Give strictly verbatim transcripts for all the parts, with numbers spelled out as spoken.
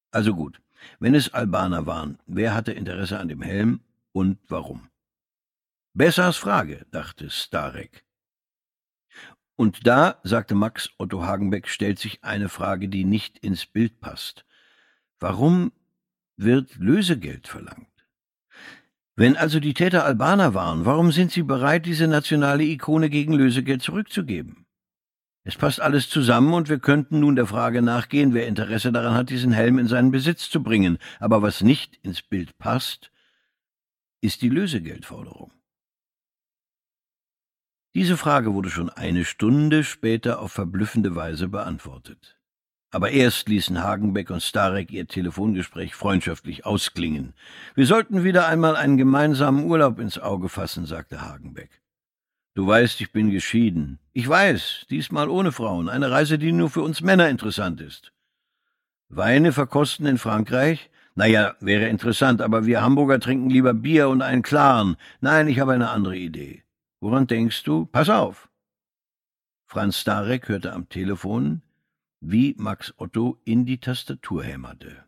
Also gut, wenn es Albaner waren, wer hatte Interesse an dem Helm und warum? Bessers Frage, dachte Starek. Und da, sagte Max Otto Hagenbeck, stellt sich eine Frage, die nicht ins Bild passt. Warum wird Lösegeld verlangt? Wenn also die Täter Albaner waren, warum sind sie bereit, diese nationale Ikone gegen Lösegeld zurückzugeben? Es passt alles zusammen und wir könnten nun der Frage nachgehen, wer Interesse daran hat, diesen Helm in seinen Besitz zu bringen. Aber was nicht ins Bild passt, ist die Lösegeldforderung. Diese Frage wurde schon eine Stunde später auf verblüffende Weise beantwortet. Aber erst ließen Hagenbeck und Starek ihr Telefongespräch freundschaftlich ausklingen. »Wir sollten wieder einmal einen gemeinsamen Urlaub ins Auge fassen«, sagte Hagenbeck. »Du weißt, ich bin geschieden.« »Ich weiß, diesmal ohne Frauen, eine Reise, die nur für uns Männer interessant ist.« »Weine verkosten in Frankreich?« »Naja, wäre interessant, aber wir Hamburger trinken lieber Bier und einen klaren. Nein, ich habe eine andere Idee.« »Woran denkst du? Pass auf!« Franz Starek hörte am Telefon, wie Max Otto in die Tastatur hämmerte.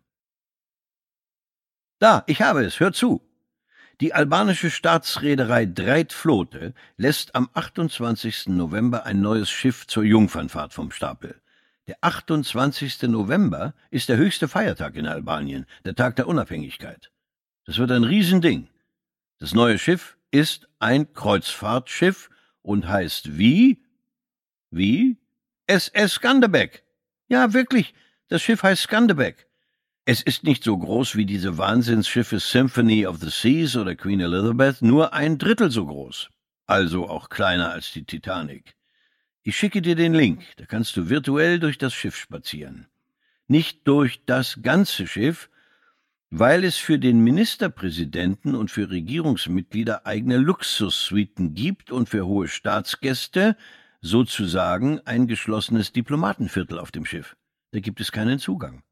»Da, ich habe es, hör zu! Die albanische Staatsreederei Dreit Flote lässt am achtundzwanzigsten November ein neues Schiff zur Jungfernfahrt vom Stapel. Der achtundzwanzigste November ist der höchste Feiertag in Albanien, der Tag der Unabhängigkeit. Das wird ein Riesending. Das neue Schiff ist ein Kreuzfahrtschiff und heißt wie? Wie? S S Skanderbeg. Ja, wirklich, das Schiff heißt Skanderbeg. Es ist nicht so groß wie diese Wahnsinnsschiffe Symphony of the Seas oder Queen Elizabeth, nur ein Drittel so groß. Also auch kleiner als die Titanic. Ich schicke dir den Link, da kannst du virtuell durch das Schiff spazieren. Nicht durch das ganze Schiff, weil es für den Ministerpräsidenten und für Regierungsmitglieder eigene Luxussuiten gibt und für hohe Staatsgäste sozusagen ein geschlossenes Diplomatenviertel auf dem Schiff. Da gibt es keinen Zugang.